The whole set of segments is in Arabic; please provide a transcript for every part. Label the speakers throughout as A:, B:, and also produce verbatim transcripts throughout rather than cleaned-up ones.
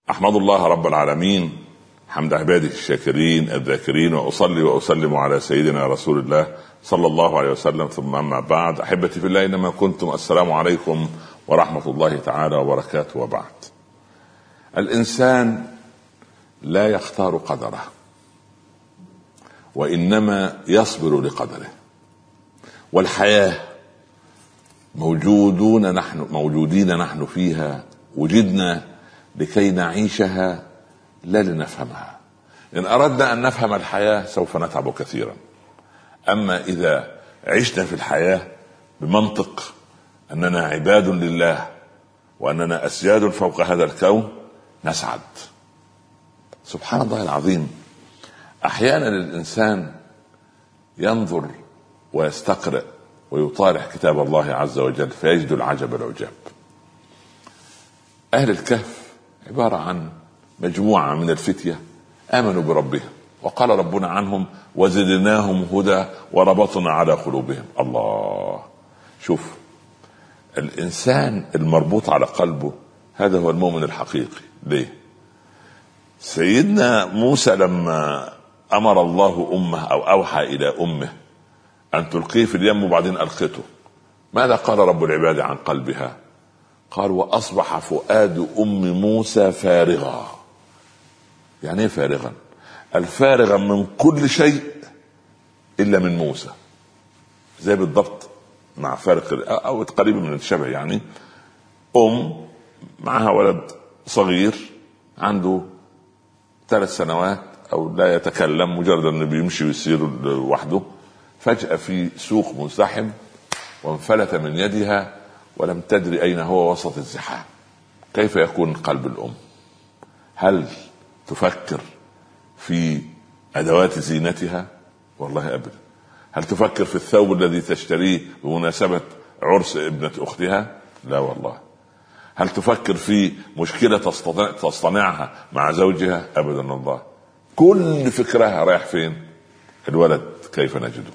A: أحمد الله رب العالمين حمد عباده الشاكرين الذاكرين، وأصلي وأسلم على سيدنا رسول الله صلى الله عليه وسلم. ثم أما بعد، أحبتي في الله، إنما كنتم، السلام عليكم ورحمة الله تعالى وبركاته. وبعد، الإنسان لا يختار قدره، وإنما يصبر لقدره. والحياة موجودون نحن موجودين نحن فيها، وجدنا لكي نعيشها لا لنفهمها. إن أردنا أن نفهم الحياة سوف نتعب كثيرا، أما إذا عشنا في الحياة بمنطق أننا عباد لله وأننا أسياد فوق هذا الكون نسعد. سبحان الله العظيم، أحيانا الإنسان ينظر ويستقرأ ويطالع كتاب الله عز وجل فيجد العجب العجاب. أهل الكهف عبارة عن مجموعة من الفتية آمنوا بربهم، وقال ربنا عنهم وزدناهم هدى وربطنا على قلوبهم. الله، شوف، الإنسان المربوط على قلبه هذا هو المؤمن الحقيقي. ليه؟ سيدنا موسى لما أمر الله أمه أو أوحى إلى أمه أن تلقيه في اليم وبعدين ألقته، ماذا قال رب العباد عن قلبها؟ قال وأصبح فؤاد أم موسى فارغا. يعني ايه فارغا؟ الفارغا من كل شيء إلا من موسى، زي بالضبط مع فارق أو قريب من الشبه. يعني أم معها ولد صغير عنده ثلاث سنوات أو لا يتكلم، مجرد أنه بيمشي ويسير لوحده، فجأة في سوق مزدحم وانفلت من يدها ولم تدري أين هو وسط الزحام. كيف يكون قلب الأم؟ هل تفكر في أدوات زينتها؟ والله أبدا. هل تفكر في الثوب الذي تشتريه بمناسبة عرس ابنة أختها؟ لا والله. هل تفكر في مشكلة تصطنعها مع زوجها؟ أبدا الله. كل فكرها رايح فين؟ الولد كيف نجده؟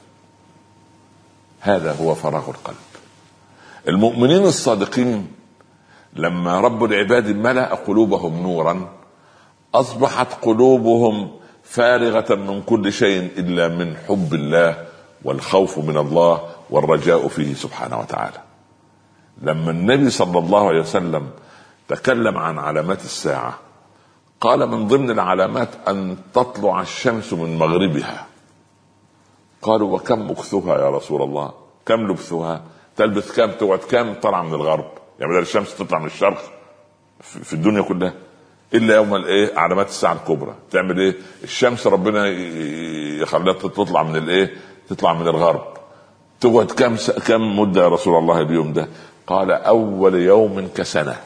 A: هذا هو فراغ القلب. المؤمنين الصادقين لما رب العباد ملأ قلوبهم نورا أصبحت قلوبهم فارغة من كل شيء إلا من حب الله والخوف من الله والرجاء فيه سبحانه وتعالى. لما النبي صلى الله عليه وسلم تكلم عن علامات الساعة قال من ضمن العلامات أن تطلع الشمس من مغربها. قالوا وكم مكثها يا رسول الله؟ كم لبثها؟ تلبث كم؟ تقعد كم؟ طلع من الغرب. يعني بدل الشمس تطلع من الشرق في الدنيا كلها الا يوم الايه علامات الساعه الكبرى. تعمل ايه الشمس؟ ربنا يخليها تطلع من الايه تطلع من الغرب. تقعد كم كم مده يا رسول الله اليوم ده؟ قال اول يوم كسنه.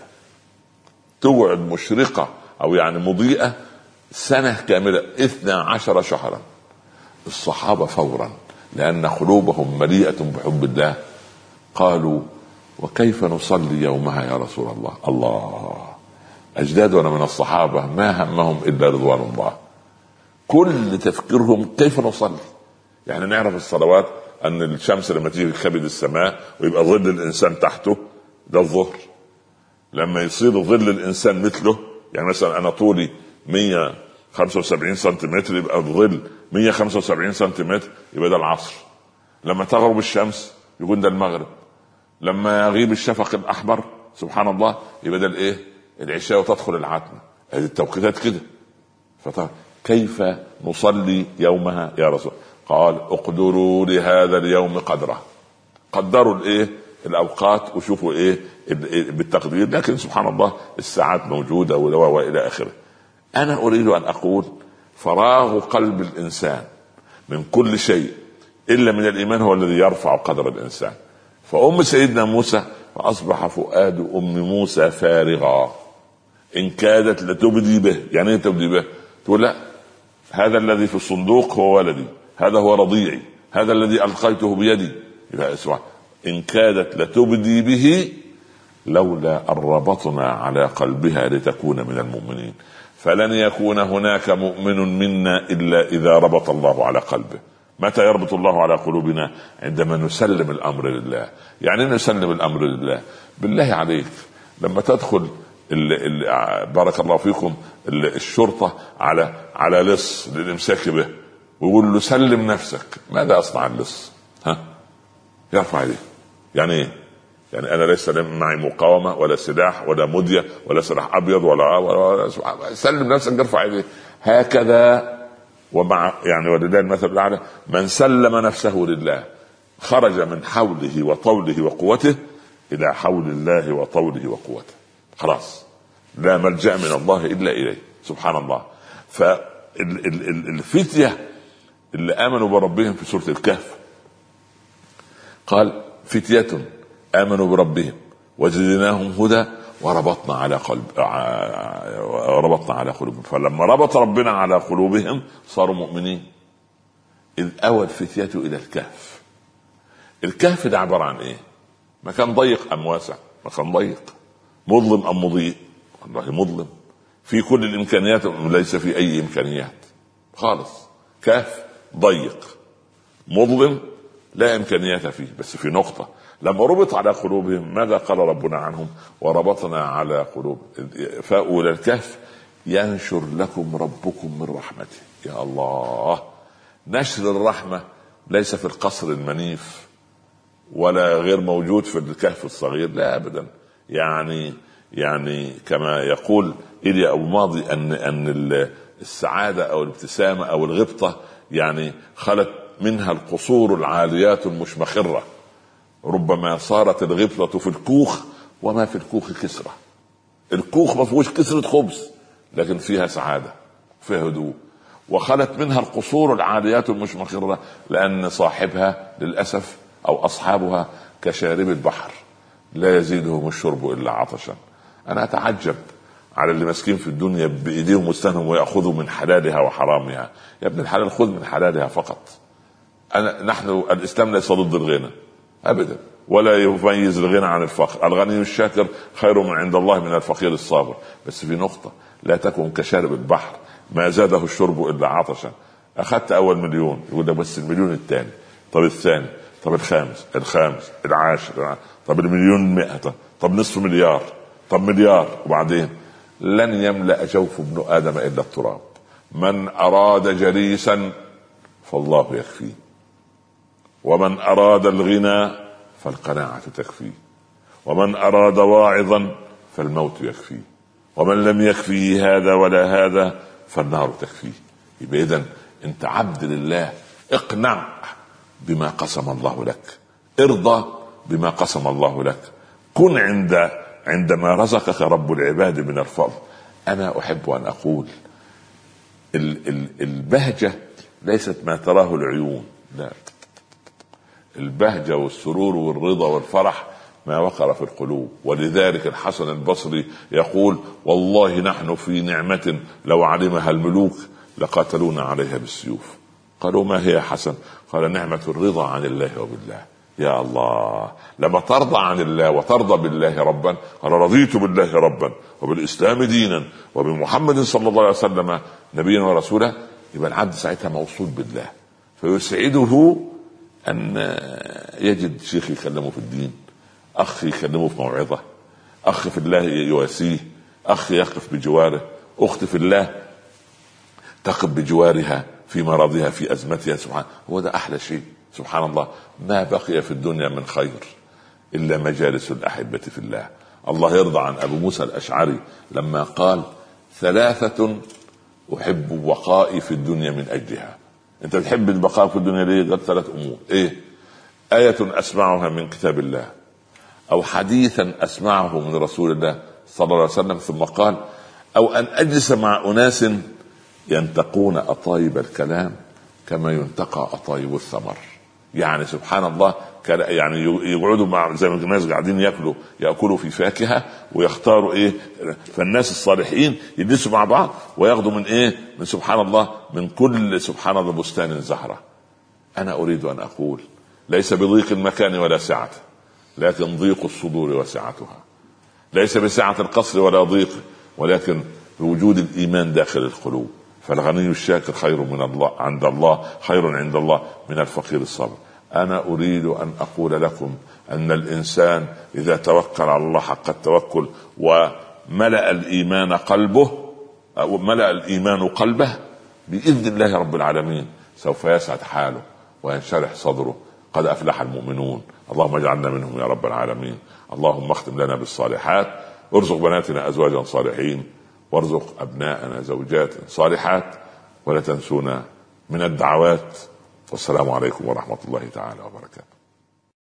A: تقعد مشرقه او يعني مضيئه سنه كامله، اثنا عشر شهرا. الصحابه فورا لان قلوبهم مليئه بحب الله قالوا وكيف نصلي يومها يا رسول الله؟ الله، أجدادنا من الصحابة ما همهم إلا رضوان الله، كل تفكيرهم كيف نصلي. يعني نعرف الصلوات أن الشمس لما تيجي في كبد السماء ويبقى ظل الإنسان تحته ده الظهر، لما يصير ظل الإنسان مثله، يعني مثلا أنا طولي مية وخمسة وسبعين سنتيمتر يبقى الظل مية وخمسة وسبعين سنتيمتر يبقى ده العصر. لما تغرب الشمس يكون ده المغرب. لما يغيب الشفق الأحمر سبحان الله يبقى ده الإيه العشاء وتدخل العتمة. هذه التوقيتات كده. فطبعا كيف نصلي يومها يا رسول؟ قال اقدروا لهذا اليوم قدره. قدروا الايه الاوقات وشوفوا ايه بالتقدير. لكن سبحان الله الساعات موجودة والى اخره. انا اريد ان اقول فراغ قلب الانسان من كل شيء الا من الايمان هو الذي يرفع قدر الانسان. فام سيدنا موسى فاصبح فؤاد ام موسى فارغا إن كادت لتبدي به. يعني ايه تبدي به؟ تقول لا هذا الذي في الصندوق هو ولدي، هذا هو رضيعي، هذا الذي ألقيته بيدي. اسمع، إن كادت لتبدي به لولا أن ربطنا على قلبها لتكون من المؤمنين. فلن يكون هناك مؤمن منا إلا إذا ربط الله على قلبه. متى يربط الله على قلوبنا؟ عندما نسلم الأمر لله. يعني نسلم الأمر لله. بالله عليك لما تدخل ال ال بارك الله فيكم الشرطة على على لص للإمساك به، ويقول له سلم نفسك، ماذا أصنع اللص؟ ها يرفع يديه. يعني ايه؟ يعني انا ليس معي مقاومه ولا سلاح ولا مديه ولا سلاح ابيض ولا, ولا سلم نفسك ارفع يديه. هكذا ومع يعني ولله المثل الاعلى، من سلم نفسه لله خرج من حوله وطوله وقوته الى حول الله وطوله وقوته، خلاص لا ملجأ من الله الا اليه سبحان الله. فالفتيه اللي امنوا بربهم في سوره الكهف قال فتية آمنوا بربهم وزدناهم هدى وربطنا على قلب وربطنا على قلوبهم. فلما ربط ربنا على قلوبهم صاروا مؤمنين. إذ أوى الفتية إلى الكهف. الكهف ده عبارة عن إيه؟ مكان ضيق أم واسع؟ مكان ضيق. مظلم أم مضيء؟ والله مظلم. في كل الإمكانيات ليس في أي إمكانيات خالص. كهف ضيق مظلم لا إمكانيات فيه. بس في نقطة، لما ربط على قلوبهم ماذا قال ربنا عنهم؟ وربطنا على قلوب فأووا إلى الكهف ينشر لكم ربكم من رحمته. يا الله، نشر الرحمة ليس في القصر المنيف ولا غير موجود في الكهف الصغير، لا أبدا. يعني يعني كما يقول إليا أبو ماضي أن أن السعادة أو الابتسامة أو الغبطة يعني خلت منها القصور العاليات المشمخرة، ربما صارت الغبطة في الكوخ وما في الكوخ كسرة. الكوخ ما فيهوش كسرة خبز لكن فيها سعادة فيها هدوء. وخلت منها القصور العاليات المشمخرة لأن صاحبها للأسف أو أصحابها كشارب البحر لا يزيدهم الشرب إلا عطشا. أنا أتعجب على اللي ماسكين في الدنيا بإيديهم واستنهم ويأخذوا من حلالها وحرامها. يا ابن الحلال خذ من حلالها فقط. أنا نحن الإسلام ليس ضد الغنى أبدا، ولا يميز الغنى عن الفقر. الغني الشاكر خير من عند الله من الفقير الصابر. بس في نقطة، لا تكن كشارب البحر ما زاده الشرب إلا عطشا. أخذت أول مليون يقول ده بس المليون الثاني، طب الثاني، طب الخامس، الخامس العاشر، طب المليون مئة، طب نصف مليار، طب مليار، وبعدين لن يملأ جوف ابن آدم إلا التراب. من أراد جليسا فالله يكفيه، ومن أراد الغنى فالقناعة تكفيه، ومن أراد واعظا فالموت يكفيه، ومن لم يكفيه هذا ولا هذا فالنار تكفيه. يبقى إذن أنت عبد لله، اقنع بما قسم الله لك، ارضى بما قسم الله لك، كن عند عندما رزقك رب العباد من الفضل. أنا أحب أن أقول البهجة ليست ما تراه العيون، لا، البهجة والسرور والرضا والفرح ما وقر في القلوب. ولذلك الحسن البصري يقول والله نحن في نعمة لو علمها الملوك لقاتلونا عليها بالسيوف. قالوا ما هي حسن؟ قال نعمة الرضا عن الله وبالله. يا الله، لما ترضى عن الله وترضى بالله ربا، قال رضيت بالله ربا وبالإسلام دينا وبمحمد صلى الله عليه وسلم نبيا ورسولا، يبقى العبد ساعتها موصول بالله. فيسعده أن يجد شيخ يكلمه في الدين، أخ يكلمه في موعظة، أخ في الله يواسيه، أخ يقف بجواره، أخت في الله تقف بجوارها في مرضها في أزمتها. سبحان، هو ده أحلى شيء. سبحان الله، ما بقي في الدنيا من خير إلا مجالس الأحبة في الله. الله يرضى عن أبو موسى الأشعري لما قال ثلاثة أحب بقائي في الدنيا من أجلها. أنت تحب البقاء في الدنيا ليه؟ قال ثلاث أمور. إيه؟ آية أسمعها من كتاب الله، أو حديثا أسمعه من رسول الله صلى الله عليه وسلم، ثم قال أو أن أجلس مع أناس ينتقون أطايب الكلام كما ينتقى أطايب الثمر. يعني سبحان الله، يعني يقعدوا مع زي ما الناس قاعدين ياكلوا ياكلوا في فاكهه ويختاروا ايه، فالناس الصالحين يجلسوا مع بعض وياخذوا من ايه، من سبحان الله من كل سبحان الله بستان زهره. انا اريد ان اقول ليس بضيق المكان ولا سعته، لكن ضيق الصدور وسعتها. ليس بسعه القصر ولا ضيق، ولكن بوجود الايمان داخل القلوب. فالغني الشاكر خير من الله عند الله خير عند الله من الفقير الصابر. أنا أريد أن أقول لكم أن الإنسان إذا توكل على الله حق التوكل وملأ الإيمان قلبه أو ملأ الإيمان قلبه بإذن الله رب العالمين سوف يسعد حاله وينشرح صدره. قد أفلح المؤمنون. اللهم اجعلنا منهم يا رب العالمين. اللهم اختم لنا بالصالحات، ارزق بناتنا أزواجا صالحين، وارزق أبناءنا زوجات صالحات، ولا تنسونا من الدعوات. والسلام عليكم ورحمة الله تعالى وبركاته.